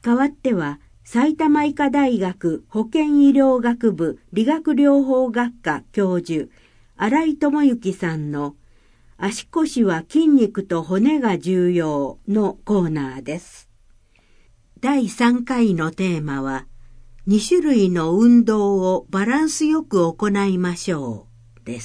代わっては、埼玉医科大学保健医療学部理学療法学科教授、新井智之さんの足腰は筋肉と骨が重要のコーナーです。第3回のテーマは、2種類の運動をバランスよく行いましょうです。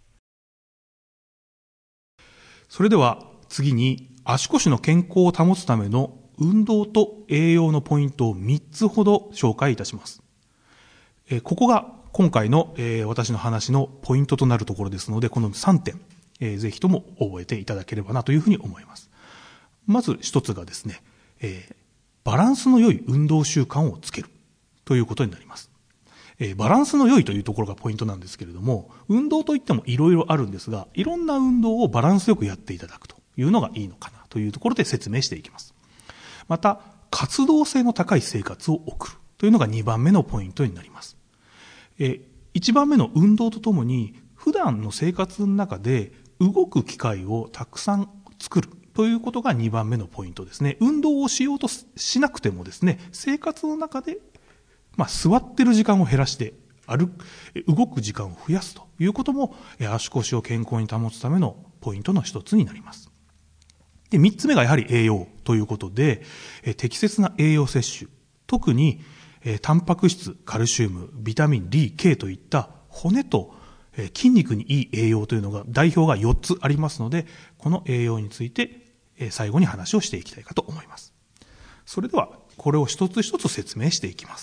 それでは次に足腰の健康を保つための運動と栄養のポイントを3つほど紹介いたします。ここが今回の私の話のポイントとなるところですので、この3点、ぜひとも覚えていただければなというふうに思います。まず一つがですね、バランスの良い運動習慣をつけるということになります。バランスの良いというところがポイントなんですけれども、運動といってもいろいろあるんですが、いろんな運動をバランスよくやっていただくというのがいいのかなというところで説明していきます。また、活動性の高い生活を送るというのが2番目のポイントになります。1番目の運動とともに、普段の生活の中で動く機会をたくさん作るということが2番目のポイントですね。運動をしようとしなくてもですね、生活の中で座ってる時間を減らして動く時間を増やすということも足腰を健康に保つためのポイントの一つになります。で、3つ目がやはり栄養ということで、適切な栄養摂取、特にタンパク質、カルシウム、ビタミン D、K といった骨と筋肉にいい栄養というのが代表が4つありますので、この栄養について最後に話をしていきたいかと思います。それではこれを一つ一つ説明していきます。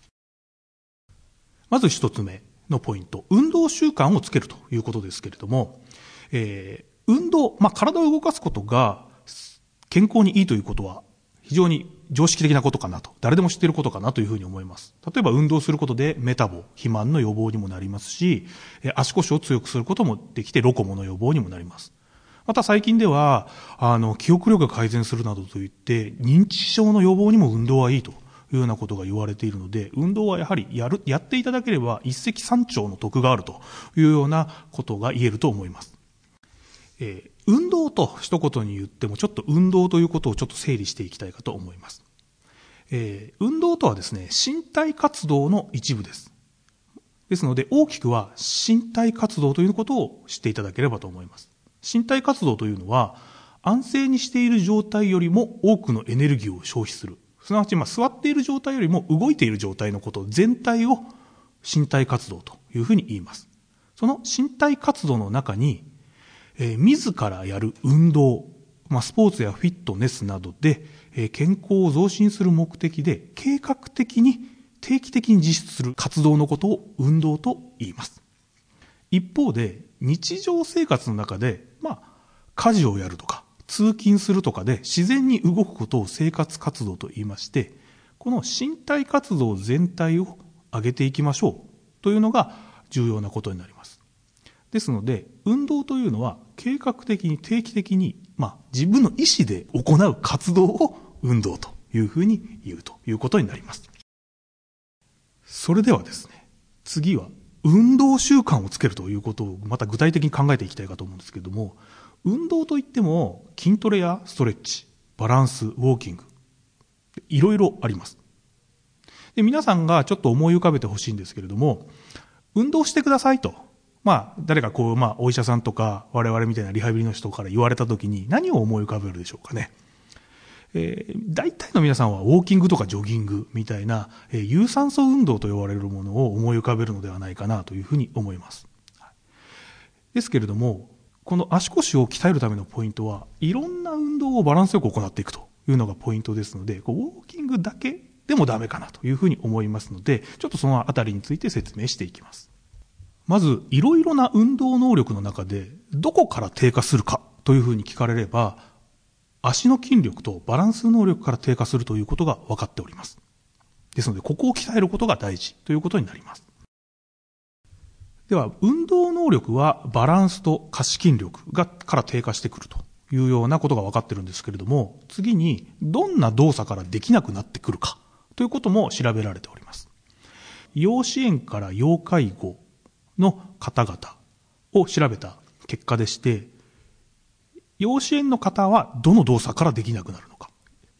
まず一つ目のポイント、運動習慣をつけるということですけれども、運動、体を動かすことが健康にいいということは非常に常識的なことかなと、誰でも知っていることかなというふうに思います。例えば運動することでメタボ、肥満の予防にもなりますし、足腰を強くすることもできてロコモの予防にもなります。また最近では、記憶力が改善するなどといって、認知症の予防にも運動はいいというようなことが言われているので、運動はやはりやっていただければ一石三鳥の得があるというようなことが言えると思います。運動と一言に言ってもちょっと運動ということをちょっと整理していきたいかと思います。運動とはですね、身体活動の一部です。ですので大きくは身体活動ということを知っていただければと思います。身体活動というのは安静にしている状態よりも多くのエネルギーを消費する。すなわち座っている状態よりも動いている状態のこと全体を身体活動というふうに言います。その身体活動の中に、自らやる運動、スポーツやフィットネスなどで、健康を増進する目的で計画的に定期的に実施する活動のことを運動と言います。一方で日常生活の中で、家事をやるとか通勤するとかで自然に動くことを生活活動と言いまして、この身体活動全体を上げていきましょうというのが重要なことになります。ですので運動というのは計画的に定期的に、自分の意思で行う活動を運動というふうに言うということになります。それではですね、次は運動習慣をつけるということをまた具体的に考えていきたいかと思うんですけれども、運動といっても筋トレやストレッチ、バランス、ウォーキング、いろいろあります。で、皆さんがちょっと思い浮かべてほしいんですけれども、運動してくださいと、誰かお医者さんとか我々みたいなリハビリの人から言われたときに何を思い浮かべるでしょうかね。大体の皆さんはウォーキングとかジョギングみたいな、有酸素運動と呼ばれるものを思い浮かべるのではないかなというふうに思います。ですけれども、この足腰を鍛えるためのポイントは、いろんな運動をバランスよく行っていくというのがポイントですので、ウォーキングだけでもダメかなというふうに思いますので、ちょっとそのあたりについて説明していきます。まず、いろいろな運動能力の中で、どこから低下するかというふうに聞かれれば、足の筋力とバランス能力から低下するということが分かっております。ですので、ここを鍛えることが大事ということになります。では、運動能力はバランスと下肢筋力から低下してくるというようなことが分かっているんですけれども、次にどんな動作からできなくなってくるかということも調べられております。要支援から要介護の方々を調べた結果でして、要支援の方はどの動作からできなくなるのか、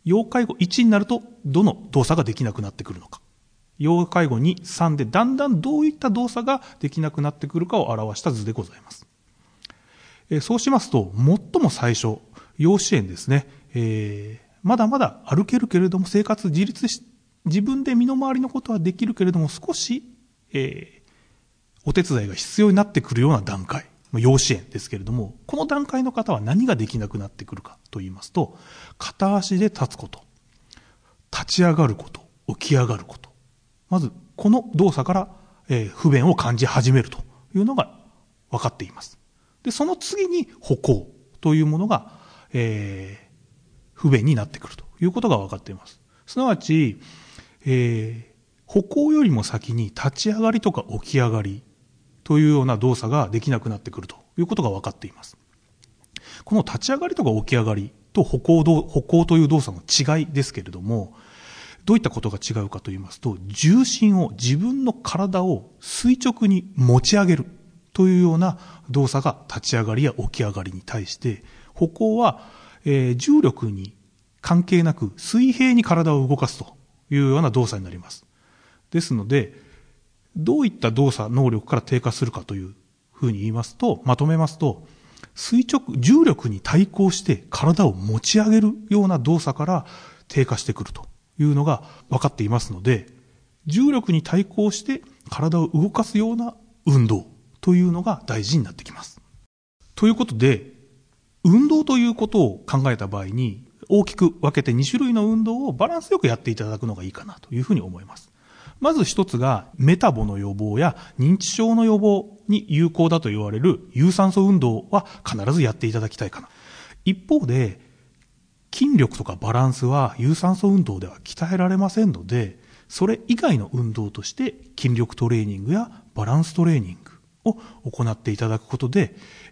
要介護1になるとどの動作ができなくなってくるのか。要介護2、3でだんだんどういった動作ができなくなってくるかを表した図でございます。そうしますと、最も最初、要支援ですね。まだまだ歩けるけれども生活自立し、自分で身の回りのことはできるけれども少し、お手伝いが必要になってくるような段階。要支援ですけれども、この段階の方は何ができなくなってくるかと言いますと、片足で立つこと、立ち上がること、起き上がること。まず、この動作から、不便を感じ始めるというのが分かっています。で、その次に歩行というものが、不便になってくるということが分かっています。すなわち、歩行よりも先に立ち上がりとか起き上がりというような動作ができなくなってくるということが分かっています。この立ち上がりとか起き上がりと歩行という動作の違いですけれども、どういったことが違うかと言いますと、重心を自分の体を垂直に持ち上げるというような動作が立ち上がりや起き上がりに対して、歩行は、重力に関係なく水平に体を動かすというような動作になります。ですので、どういった動作能力から低下するかというふうに言いますと、まとめますと、重力に対抗して体を持ち上げるような動作から低下してくるというのが分かっていますので、重力に対抗して体を動かすような運動というのが大事になってきます。ということで、運動ということを考えた場合に、大きく分けて2種類の運動をバランスよくやっていただくのがいいかなというふうに思います。まず一つが、メタボの予防や認知症の予防に有効だと言われる有酸素運動は必ずやっていただきたいかな。一方で、筋力とかバランスは有酸素運動では鍛えられませんので、それ以外の運動として筋力トレーニングやバランストレーニングを行っていただくことで、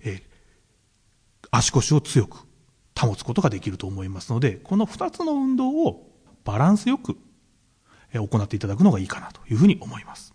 足腰を強く保つことができると思いますので、この2つの運動をバランスよく行っていただくのがいいかなというふうに思います。